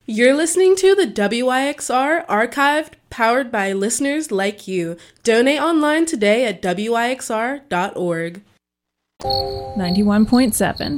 You're listening to the WYXR Archived, powered by listeners like you. Donate online today at wyxr.org. 91.7.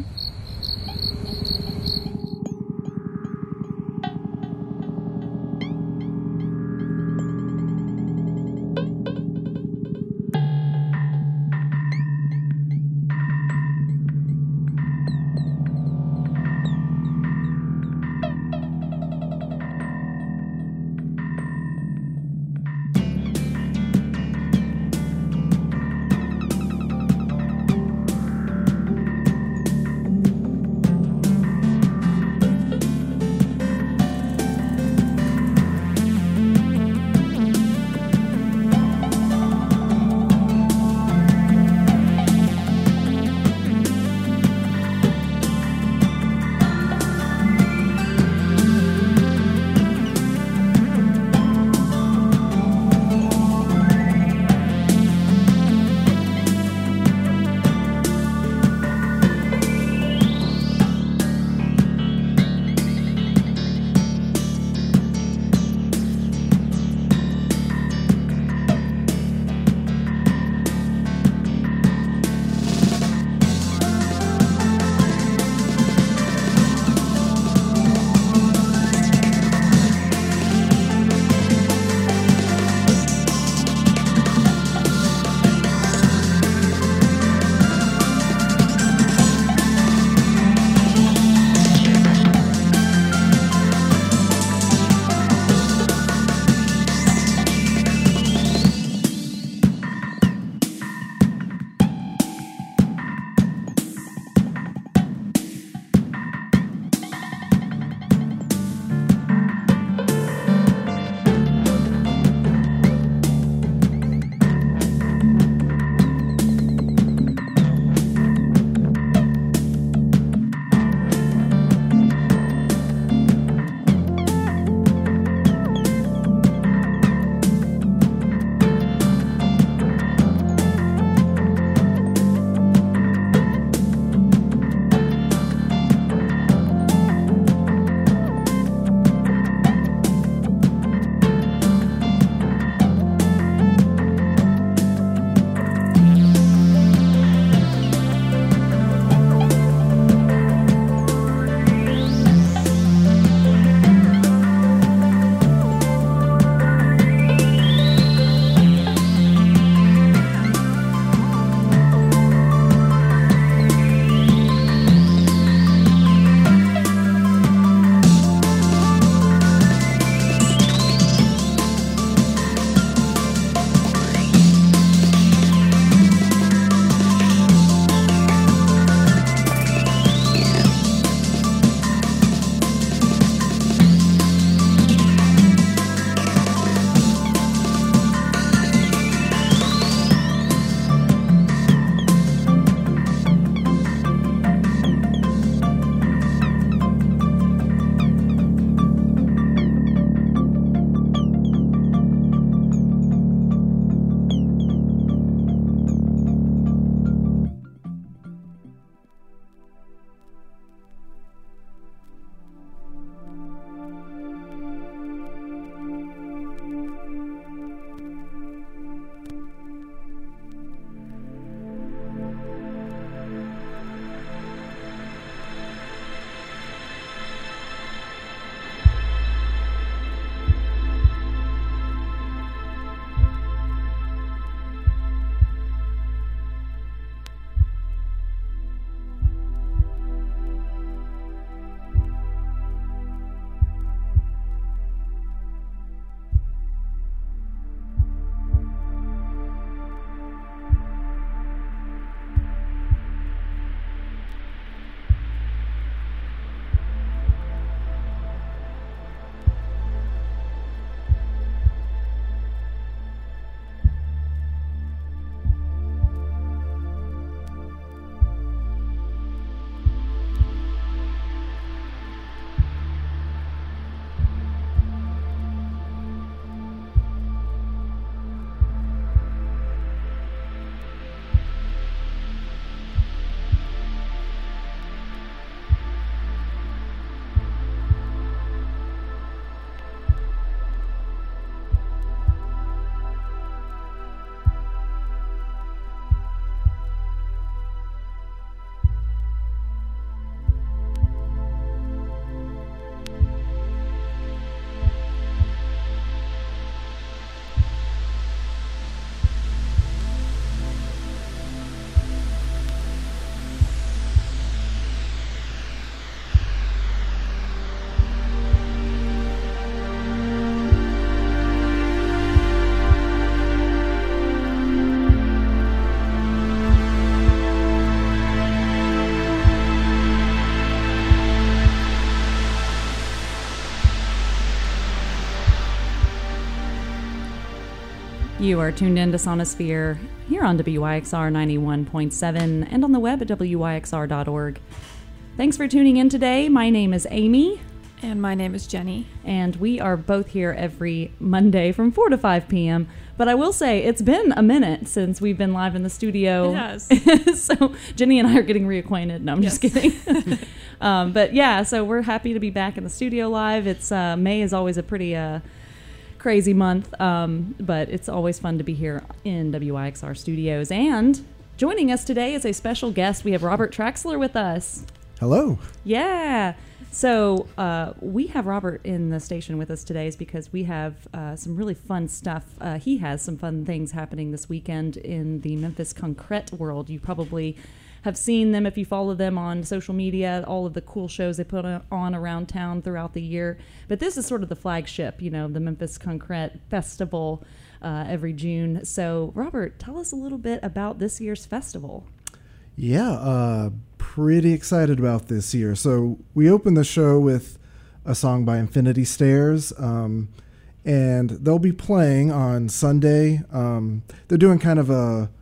You are tuned in to Sonosphere here on WYXR 91.7 and on the web at WYXR.org. Thanks for tuning in today. My name is Amy. And my name is Jenny. And we are both here every Monday from 4 to 5 p.m. But I will say, it's been a minute since we've been live in the studio. It has. So Jenny and I are getting reacquainted. No, I'm just kidding. But yeah, so we're happy to be back in the studio live. It's May is always a pretty crazy month, but it's always fun to be here in WYXR studios. And joining us today is a special guest. We have Robert Traxler with us. Hello. Yeah. So we have Robert in the station with us today is because we have some really fun stuff. He has some fun things happening this weekend in the Memphis Concrete world. You probably have seen them if you follow them on social media, all of the cool shows they put on around town throughout the year. But this is sort of the flagship, you know, the Memphis Concrete Festival every June. So, Robert, tell us a little bit about this year's festival. Yeah, pretty excited about this year. So we opened the show with a song by Infinity Stairs, and they'll be playing on Sunday. They're doing kind of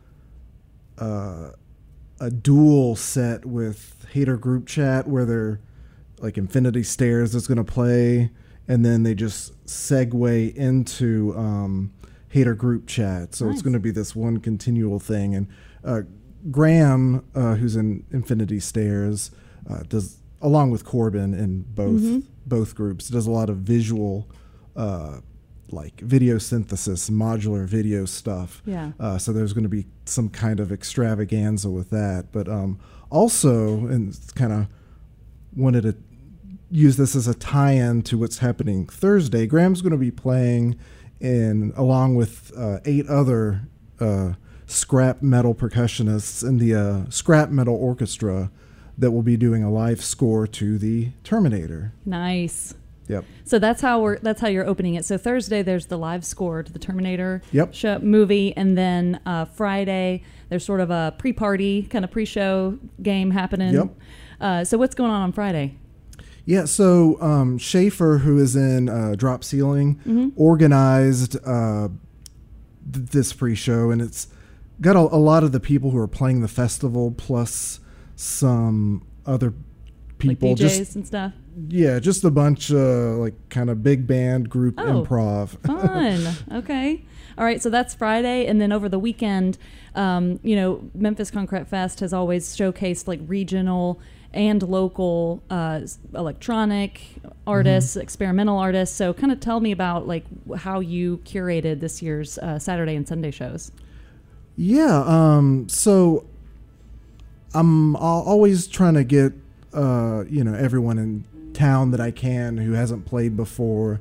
a dual set with Hater Group Chat, where they're like Infinity Stairs is going to play, and then they just segue into Hater Group Chat. So Nice. It's going to be this one continual thing. And Graham, who's in Infinity Stairs, does, along with Corbin in both groups, does a lot of visual, like video synthesis, modular video stuff. Yeah. So there's going to be some kind of extravaganza with that. But also, and kind of wanted to use this as a tie-in to what's happening Thursday, Graham's going to be playing along with 8 other scrap metal percussionists in the Scrap Metal Orchestra that will be doing a live score to the Terminator. Nice. Yep. So that's how you're opening it. So Thursday there's the live score to the Terminator show, movie, and then Friday there's sort of a pre-party kind of pre-show game happening. Yep. So what's going on Friday? Yeah, so Schaefer, who is in Drop Ceiling, organized this pre-show, and it's got a lot of the people who are playing the festival plus some other people. Like DJs and stuff? Yeah, just a bunch of like kind of big band group improv. Fun. Okay. All right, so that's Friday, and then over the weekend, Memphis Concrete Fest has always showcased like regional and local electronic artists, experimental artists. So kind of tell me about like how you curated this year's Saturday and Sunday shows. Yeah, so I'm always trying to get everyone in town that I can who hasn't played before.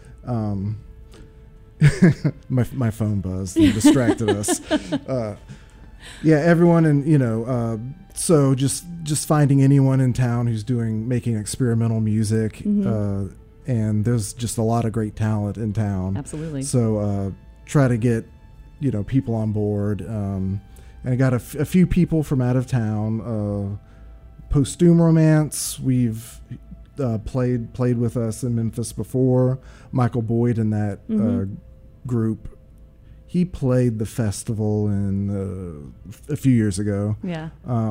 My phone buzzed and distracted us. Everyone, and so just finding anyone in town who's making experimental music, and there's just a lot of great talent in town. Absolutely. So try to get people on board, and I got a few people from out of town. Posthume Romance, we've played with us in Memphis before. Michael Boyd in that group, he played the festival a few years ago. Yeah.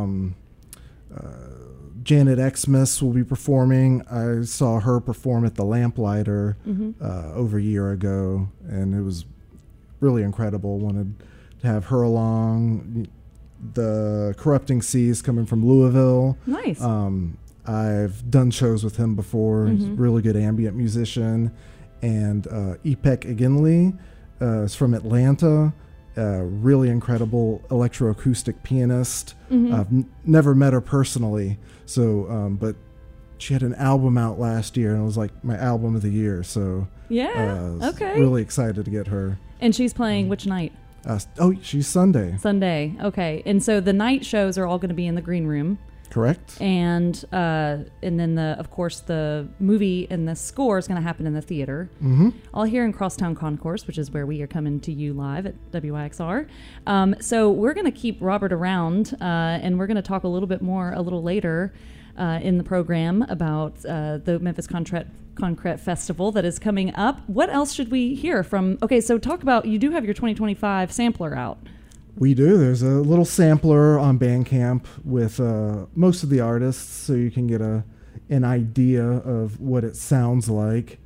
Janet Xmas will be performing. I saw her perform at the Lamplighter over a year ago, and it was really incredible. Wanted to have her along. The Corrupting Seas coming from Louisville. Nice. I've done shows with him before. He's a really good ambient musician. And Ipek Iginli is from Atlanta. Really incredible electroacoustic pianist. I've never met her personally, so but she had an album out last year, and it was like my album of the year. So okay, really excited to get her. And she's playing which night? She's Sunday. Sunday, okay. And so the night shows are all going to be in the green room. Correct. And then of course the movie and the score is going to happen in the theater. All here in Crosstown Concourse, which is where we are coming to you live at WYXR. So we're going to keep Robert around, and we're going to talk a little bit more a little later in the program about the Memphis Concrete Festival that is coming up. What else should we hear from? Okay, so talk about, you do have your 2025 sampler out. We do. There's a little sampler on Bandcamp with most of the artists, so you can get an idea of what it sounds like.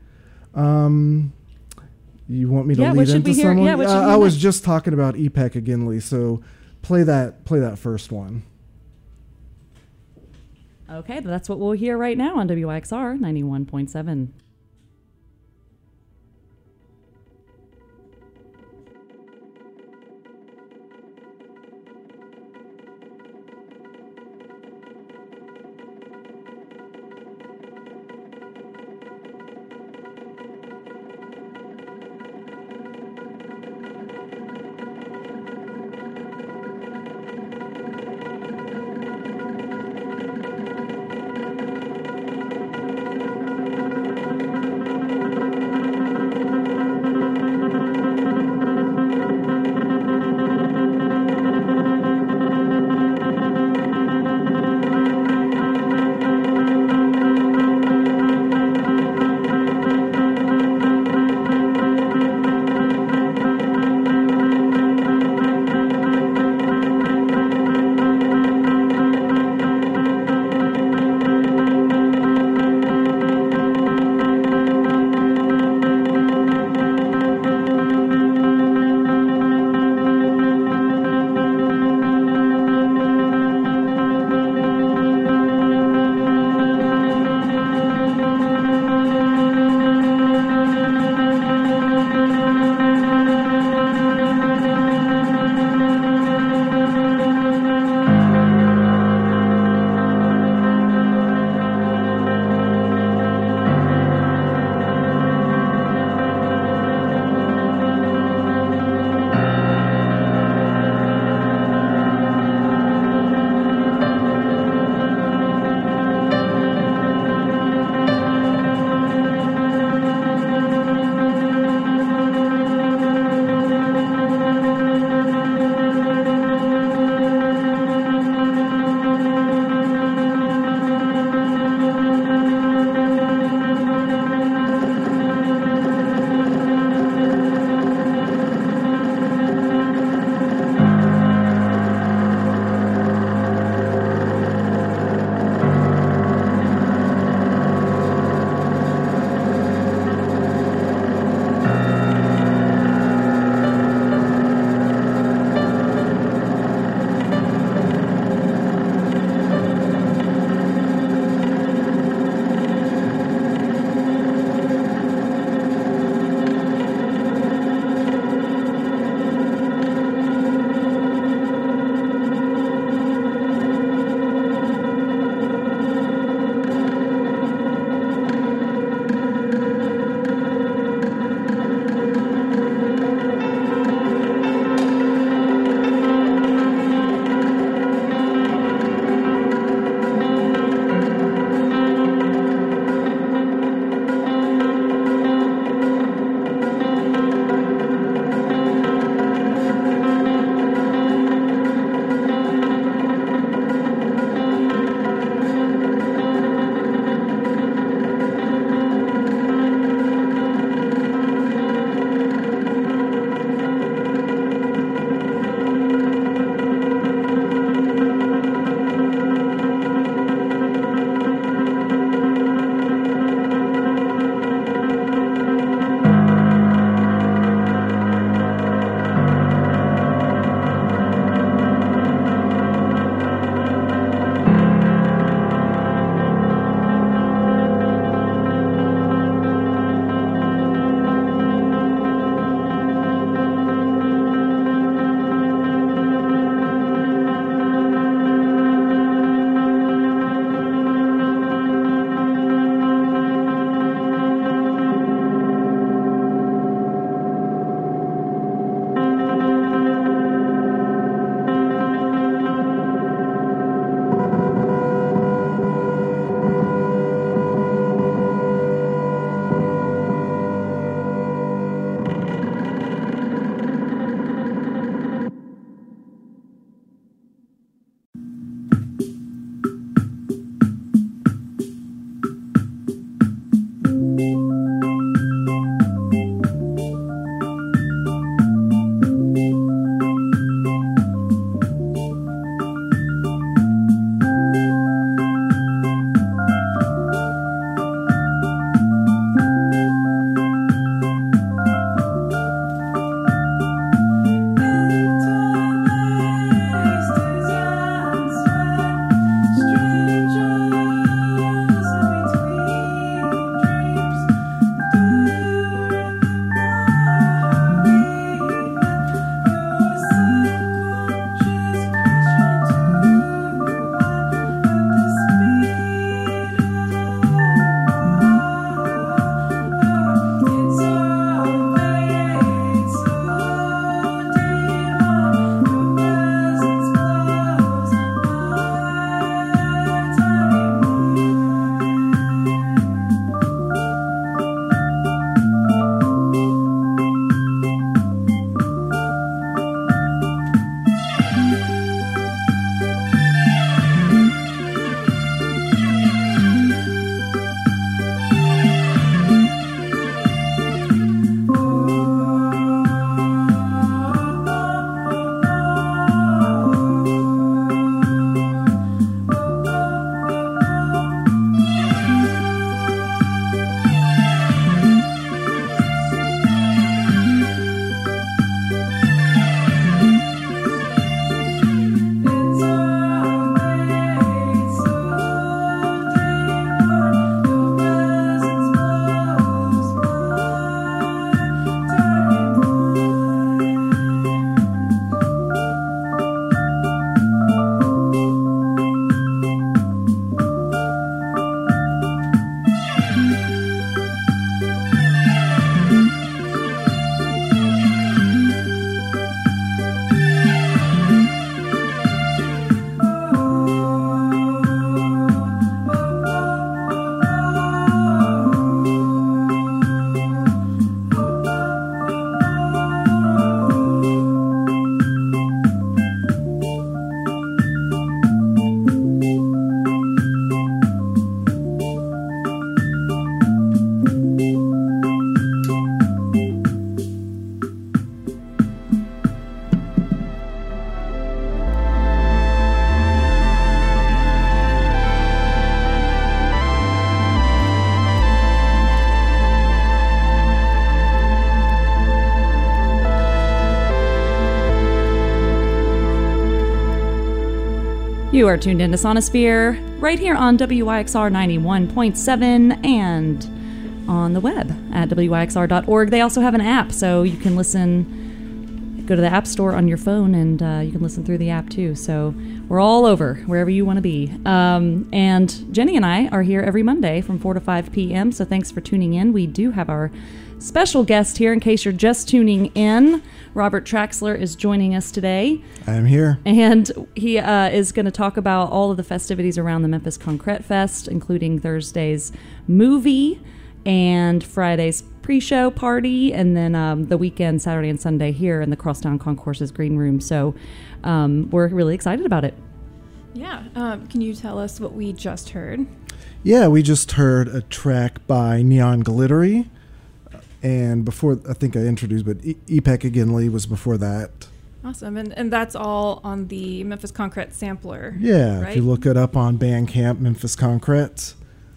You want me to lead into someone? Yeah, I was just talking about Ipek Aginley, so play that first one. Okay, that's what we'll hear right now on WYXR 91.7. You are tuned into Sonosphere right here on WYXR 91.7 and on the web at wyxr.org. They also have an app, so you can listen. Go to the App Store on your phone, and you can listen through the app too. So we're all over, wherever you want to be. And Jenny and I are here every Monday from 4 to 5 p.m., so thanks for tuning in. We do have our special guest here in case you're just tuning in. Robert Traxler is joining us today. I am here. And he is going to talk about all of the festivities around the Memphis Concrete Fest, including Thursday's movie and Friday's pre-show party, and then the weekend, Saturday and Sunday, here in the Crosstown Concourse's Green Room. So we're really excited about it. Yeah. Can you tell us what we just heard? Yeah, we just heard a track by Neon Glittery. And before, I think I introduced, but Ipek Aginley was before that. Awesome. And that's all on the Memphis Concrete sampler. Yeah, right? If you look it up on Bandcamp, Memphis Concrete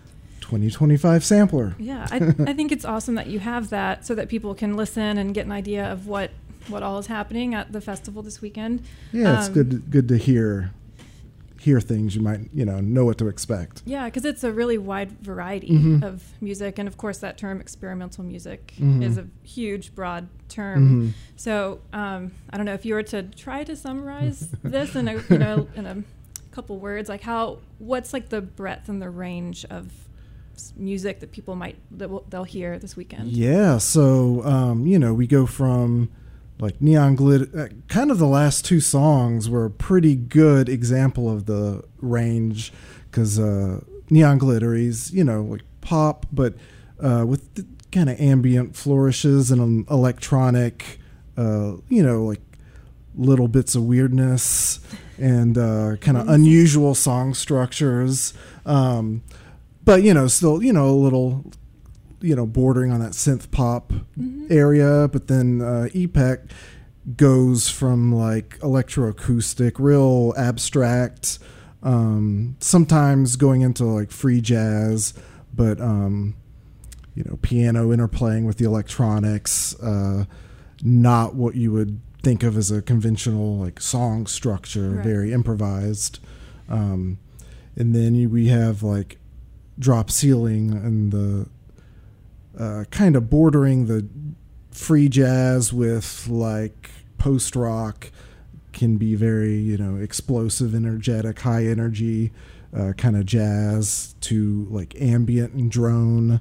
2025 sampler. Yeah, I think it's awesome that you have that so that people can listen and get an idea of what all is happening at the festival this weekend. Yeah, it's good to hear things you might know what to expect. Yeah, because it's a really wide variety of music, and of course that term experimental music is a huge broad term. So I don't know if you were to try to summarize this in a couple words, like what's like the breadth and the range of music that people they'll hear this weekend. Yeah, so we go from like Neon Glitter, kind of the last two songs were a pretty good example of the range, because Neon Glittery's, like pop, but with kind of ambient flourishes and electronic, like little bits of weirdness and kind of unusual song structures. But, still, a little, bordering on that synth pop area. But then Ipek goes from like electroacoustic, real abstract, sometimes going into like free jazz, but, piano interplaying with the electronics, not what you would think of as a conventional like song structure, right. Very improvised. And then we have like Drop Ceiling and the kind of bordering the free jazz with like post rock, can be very explosive, energetic, high energy kind of jazz, to like ambient and drone,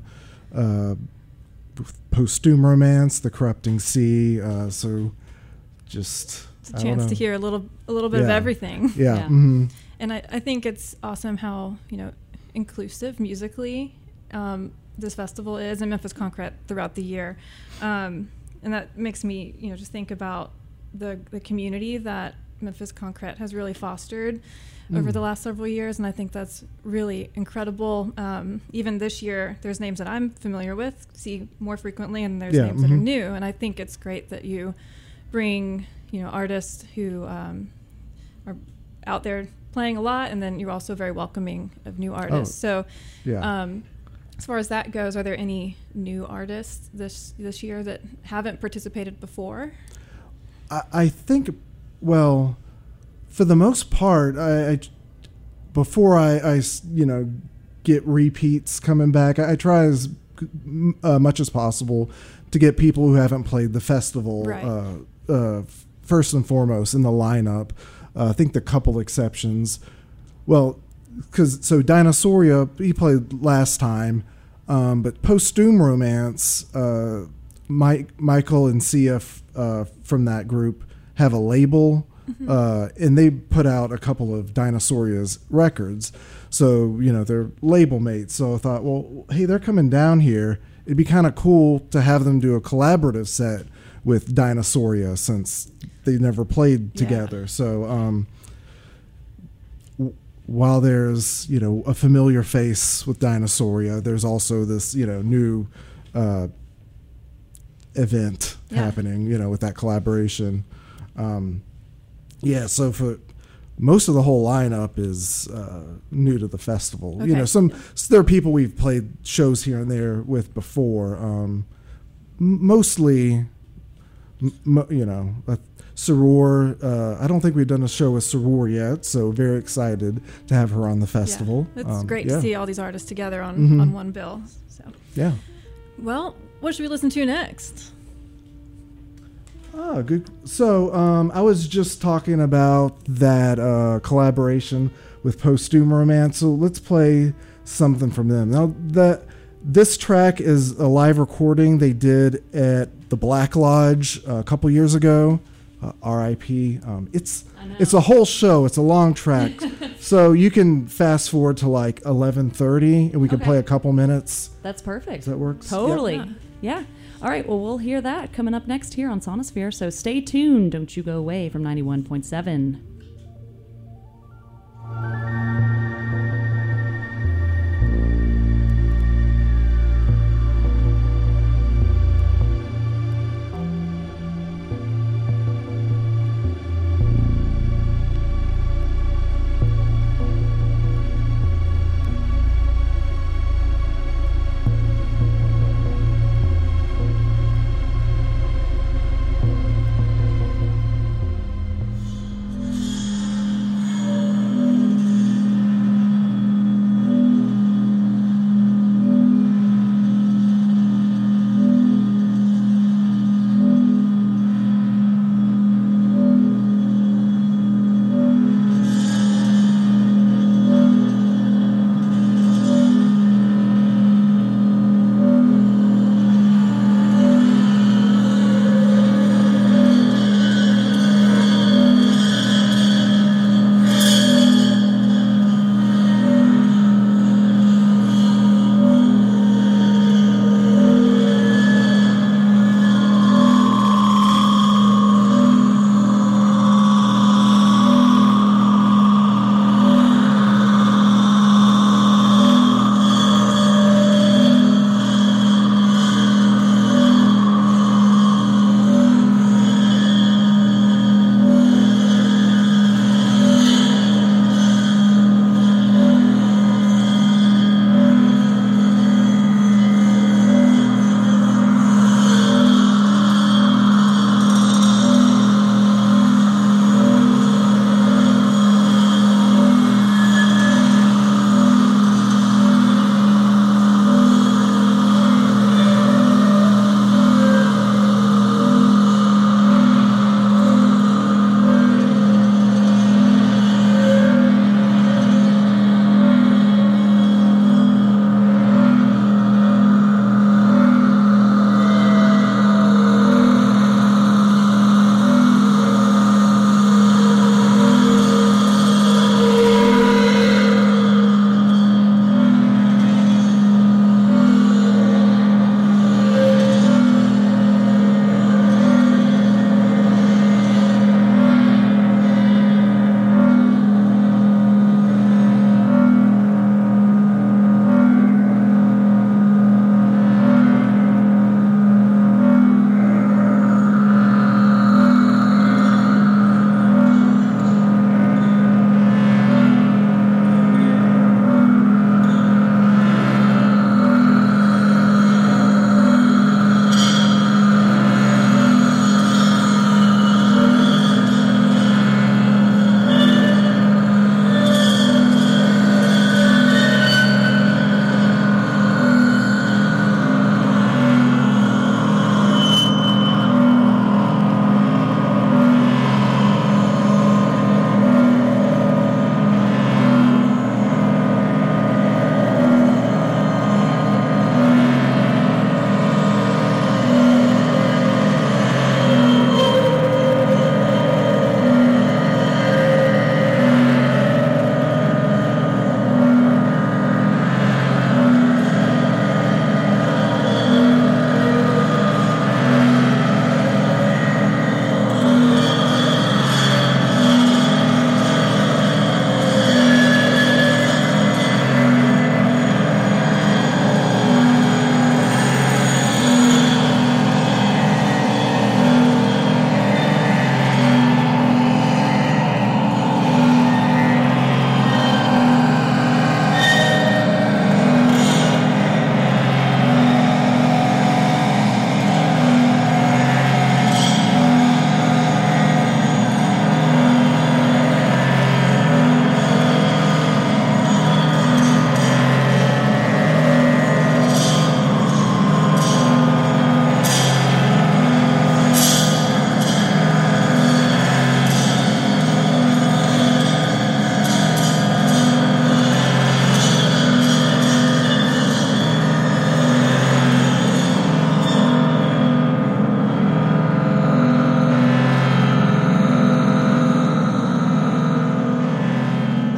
Post-Doom Romance, The Corrupting Sea. So just it's a chance to hear a little bit of everything. Yeah. Yeah. Mm-hmm. And I think it's awesome how inclusive musically this festival is, and Memphis Concrete throughout the year, and that makes me just think about the community that Memphis Concrete has really fostered over the last several years, and I think that's really incredible. Even this year, there's names that I'm familiar with, see more frequently, and there's names that are new, and I think it's great that you bring artists who are out there playing a lot, and then you're also very welcoming of new artists. So as far as that goes, are there any new artists this year that haven't participated before? I think, well, for the most part, before I get repeats coming back, I try as much as possible to get people who haven't played the festival right. First and foremost in the lineup. I think the couple exceptions, so Dinosauria, he played last time, but Post-Doom Romance, Michael and Sia from that group have a label, and they put out a couple of Dinosauria's records, so they're label mates. So I thought, well, hey, they're coming down here, it'd be kind of cool to have them do a collaborative set with Dinosauria, since they never played together. So while there's a familiar face with Dinosauria, there's also this new event happening with that collaboration. So for most of the whole lineup is new to the festival. Okay. There are people we've played shows here and there with before. Mostly Soror. I don't think we've done a show with Soror yet, so very excited to have her on the festival. Yeah, it's great to see all these artists together on, Mm-hmm. on one bill. So Yeah. well, what should we listen to next? Oh, good. So I was just talking about that collaboration with Posthume Romance, so let's play something from them. Now, this track is a live recording they did at the Black Lodge a couple years ago. R.I.P. It's a whole show. It's a long track, so you can fast forward to like 11:30, and we can play a couple minutes. That's perfect. Does that work? Totally. Yep. Yeah. All right. Well, we'll hear that coming up next here on Sonosphere. So stay tuned. Don't you go away from 91.7.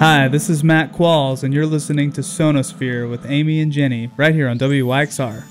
Hi, this is Matt Qualls, and you're listening to Sonosphere with Amy and Jenny right here on WYXR.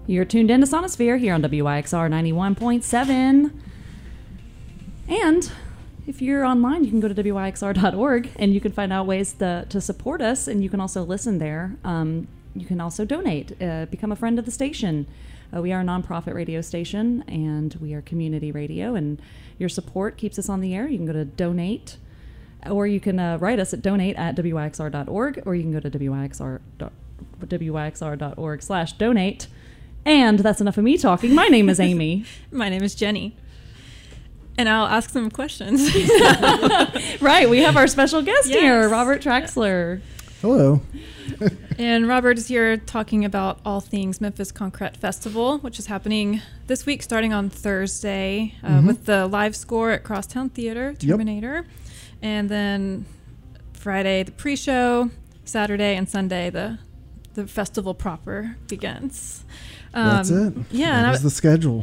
You're tuned in to Sonosphere here on WYXR 91.7. And if you're online, you can go to WYXR.org and you can find out ways to support us, and you can also listen there. You can also donate, become a friend of the station. We are a nonprofit radio station, and we are community radio, and your support keeps us on the air. You can go to donate, or you can write us at donate@wyxr.org, or you can go to wyxr.org/donate. And that's enough of me talking. My name is Amy. My name is Jenny. And I'll ask some questions. Right, we have our special guest Yes. here, Robert Traxler. Hello. And Robert is here talking about all things Memphis Concrete Festival, which is happening this week starting on Thursday with the live score at Crosstown Theater, Terminator. And then Friday, the pre-show, Saturday and Sunday, the festival proper begins. That's it. Yeah. That was the schedule.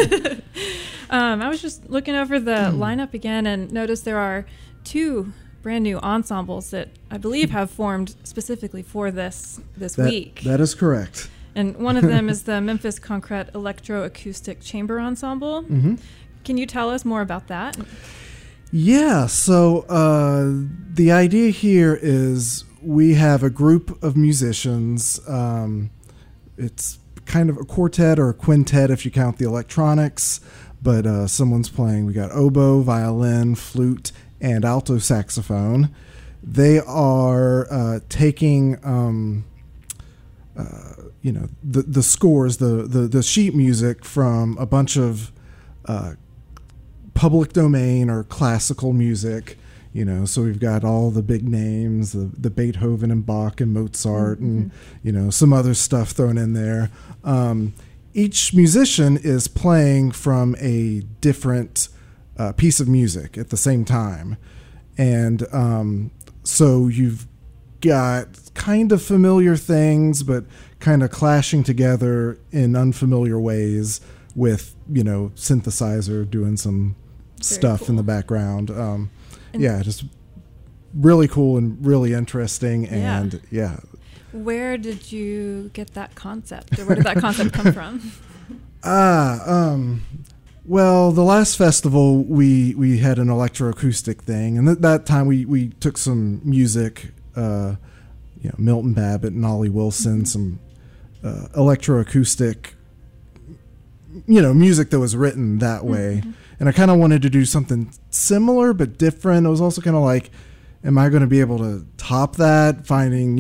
I was just looking over the lineup again and noticed there are 2 brand new ensembles that I believe have formed specifically for this week. That is correct. And one of them is the Memphis Concrete Electroacoustic Chamber Ensemble. Mm-hmm. Can you tell us more about that? Yeah, so the idea here is we have a group of musicians. It's kind of a quartet or a quintet if you count the electronics, but someone's playing. We got oboe, violin, flute, and alto saxophone. They are taking, the scores, the sheet music from a bunch of public domain or classical music. So we've got all the big names, the Beethoven and Bach and Mozart and, some other stuff thrown in there. Each musician is playing from a different piece of music at the same time. And so you've got kind of familiar things, but kind of clashing together in unfamiliar ways with, synthesizer doing some stuff in the background. Just really cool and really interesting. And Where did you get that concept, or where did that concept come from? Well, the last festival we had an electroacoustic thing, and that time we took some music, Milton Babbitt and Ollie Wilson, some electroacoustic, music that was written that way. And I kind of wanted to do something similar but different. It was also kind of like, am I going to be able to top that? Finding,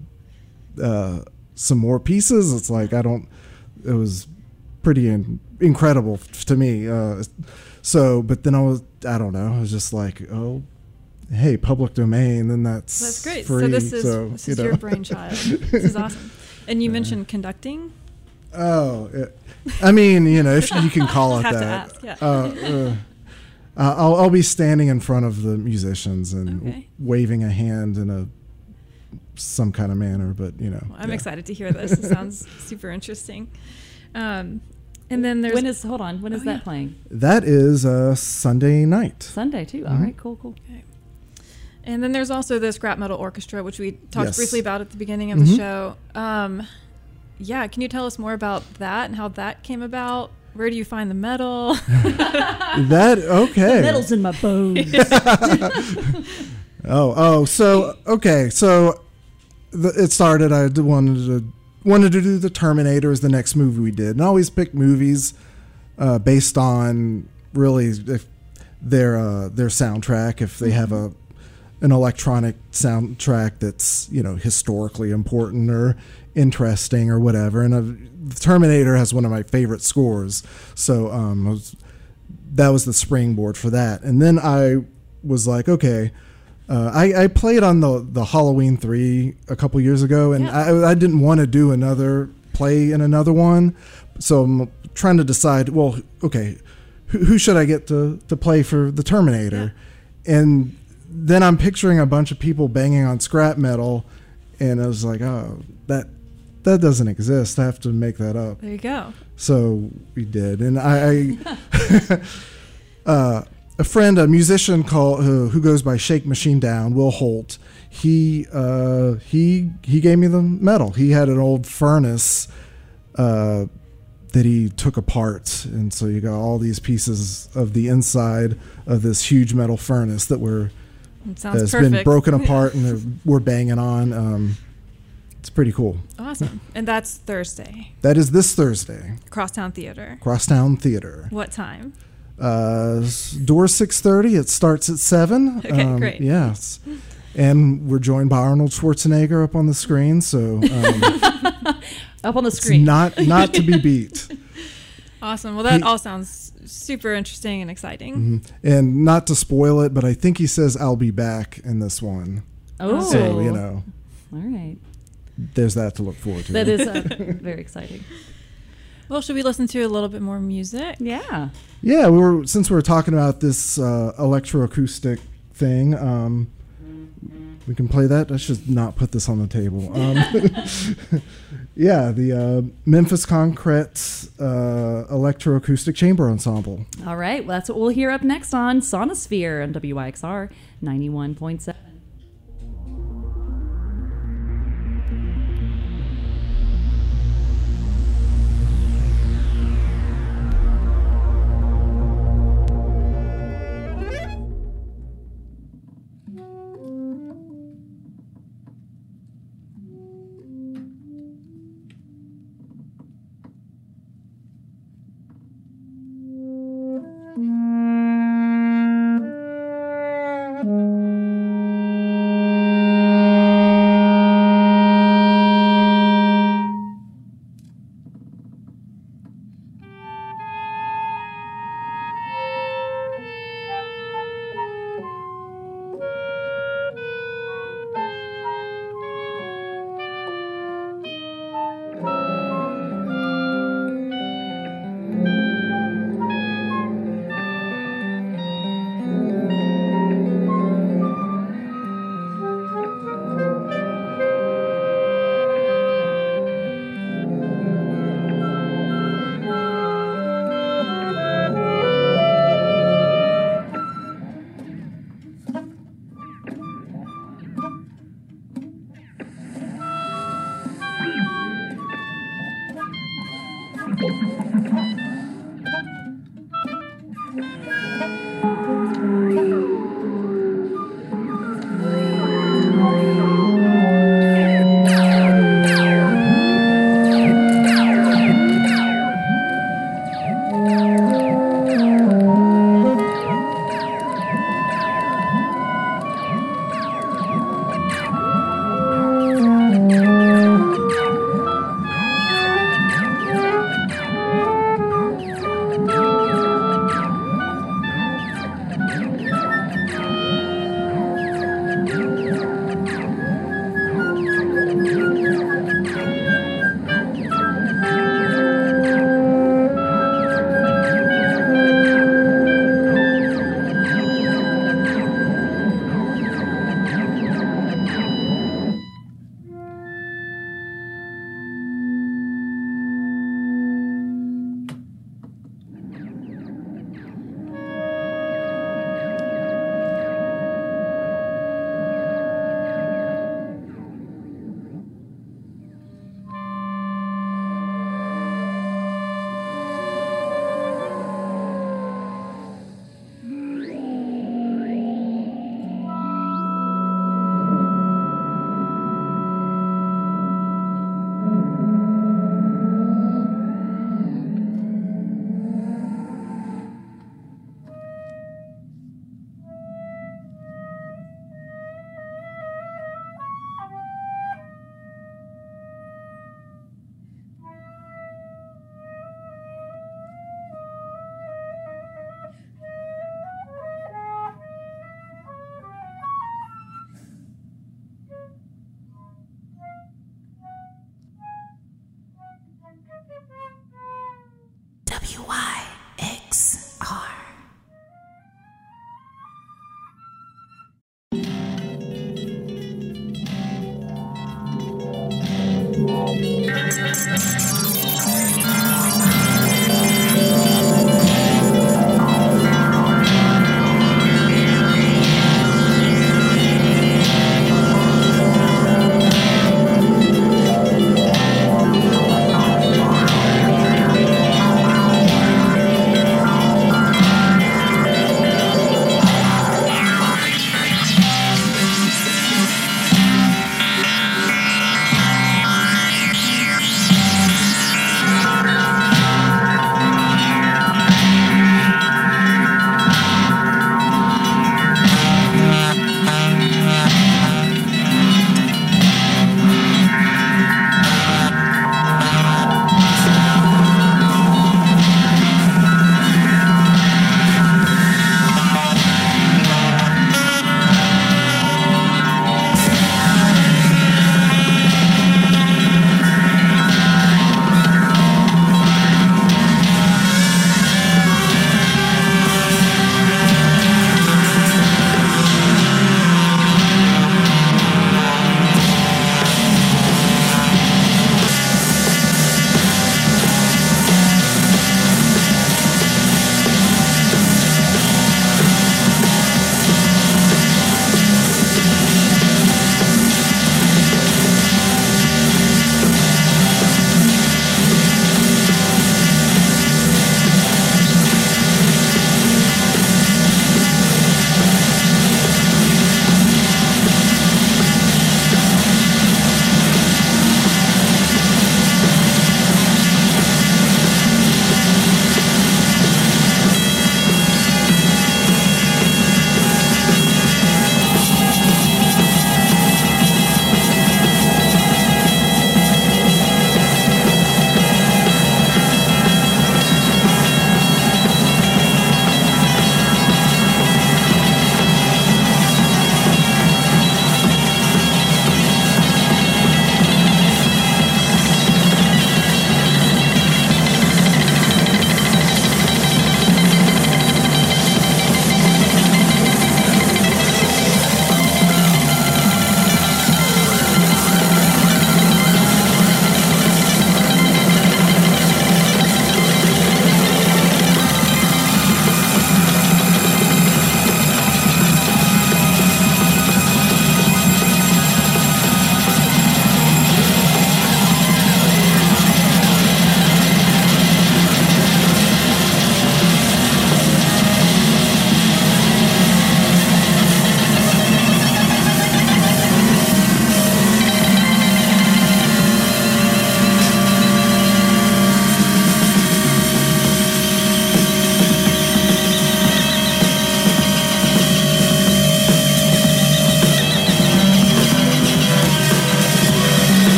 some more pieces. It's like, it was pretty incredible to me. But then I was just like, oh, hey, public domain, then that's great. free. So this is your brainchild. This is awesome. And you mentioned conducting. Oh, if you can call it Have that. to ask, yeah. I'll be standing in front of the musicians and waving a hand in some kind of manner, but Well, I'm excited to hear this. It sounds super interesting. And then there's When is that playing? That is Sunday night. Sunday too. All right, cool. Okay. And then there's also the Scrap Metal Orchestra, which we talked Yes. briefly about at the beginning of the show. Can you tell us more about that and how that came about? Where do you find the metal? Okay. Metal's in my bones. So it started. I wanted to do the Terminator as the next movie we did, and I always pick movies based on really their soundtrack. If they have an electronic soundtrack that's historically important or interesting or whatever, and Terminator has one of my favorite scores, so that was the springboard for that. And then I was like, okay, I played on the Halloween 3 a couple years ago, and I didn't want to do another play in another one, so I'm trying to decide, well, okay, who should I get to play for the Terminator? And then I'm picturing a bunch of people banging on scrap metal, and I was like, oh, that doesn't exist. I have to make that up. There you go. So we did, and I a friend, a musician who goes by Shake Machine Down, Will Holt. He gave me the metal. He had an old furnace that he took apart. And so you got all these pieces of the inside of this huge metal furnace that has been broken apart and we're banging on. It's pretty cool. Awesome. And that's Thursday. That is this Thursday. Crosstown Theater. Crosstown Theater. What time? Doors 6:30. It starts at 7. Okay, great. Yes. And we're joined by Arnold Schwarzenegger up on the screen. So up on the screen. It's not to be beat. Awesome. Well, that all sounds super interesting and exciting. Mm-hmm. And not to spoil it, but I think he says I'll be back in this one. Oh. So, All right. There's that to look forward to. That is very exciting. Well, should we listen to a little bit more music? Yeah. Yeah, since we were talking about this electroacoustic thing, we can play that. I should not put this on the table. Yeah, the Memphis Concrete Electroacoustic Chamber Ensemble. All right. Well, that's what we'll hear up next on Sonosphere on WYXR 91.7. WYXR.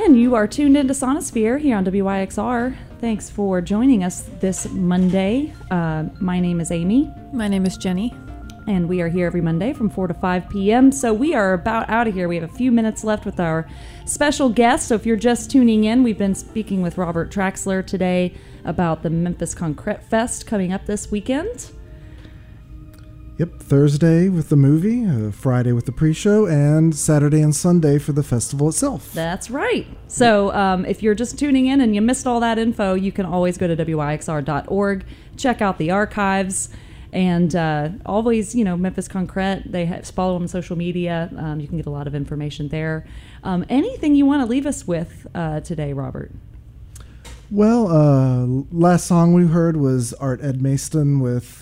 and you are tuned into Sonosphere here on WYXR. Thanks for joining us this Monday. My name is Amy. My name is Jenny. And we are here every Monday from 4 to 5 p.m. So we are about out of here. We have a few minutes left with our special guest. So if you're just tuning in, we've been speaking with Robert Traxler today about the Memphis Concrete Fest coming up this weekend. Yep, Thursday with the movie, Friday with the pre-show, and Saturday and Sunday for the festival itself. That's right. So if you're just tuning in and you missed all that info, you can always go to wyxr.org, check out the archives, and always, Memphis Concrete, follow them on social media. You can get a lot of information there. Anything you want to leave us with today, Robert? Well, last song we heard was Art Edmayston with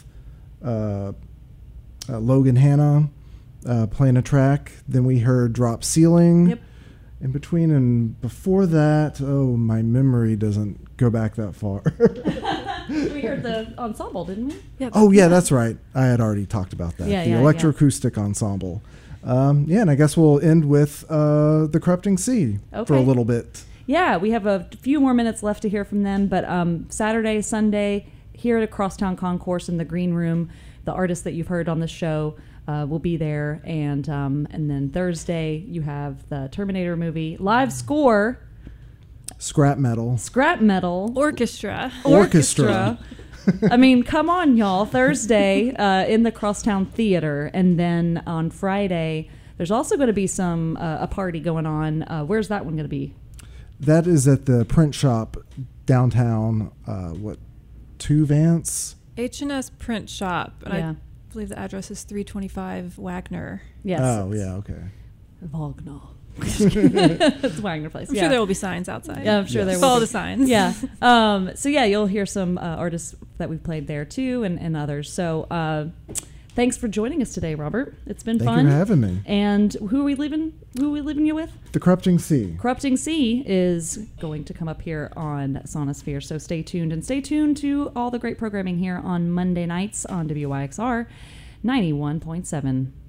Logan Hanna playing a track. Then we heard Drop Ceiling. Yep. In between and before that, my memory doesn't go back that far. We heard the ensemble, didn't we? Yep. Oh, yeah, that's right. I had already talked about that. Yeah, the yeah, electroacoustic ensemble. And I guess we'll end with The Corrupting Sea for a little bit. Yeah, we have a few more minutes left to hear from them, but Saturday, Sunday, here at Crosstown Concourse in the Green Room, the artists that you've heard on the show will be there, and then Thursday you have the Terminator movie live score, Scrap Metal, Orchestra. I mean, come on, y'all! Thursday in the Crosstown Theater, and then on Friday there's also going to be some a party going on. Where's that one going to be? That is at the print shop downtown. 2 Vance? H&S Print Shop. And Yeah. I believe the address is 325 Wagner. Yes. Oh, yeah, okay. Wagner. It's Wagner Place. I'm sure there will be signs outside. Yeah, I'm sure there will. Follow be. the signs. Yeah. So yeah, you'll hear some artists that we've played there too, and others. So thanks for joining us today, Robert. It's been fun. Thank you for having me. And who are we leaving you with? The Corrupting Sea. Corrupting Sea is going to come up here on Sonosphere. So stay tuned, and stay tuned to all the great programming here on Monday nights on WYXR 91.7.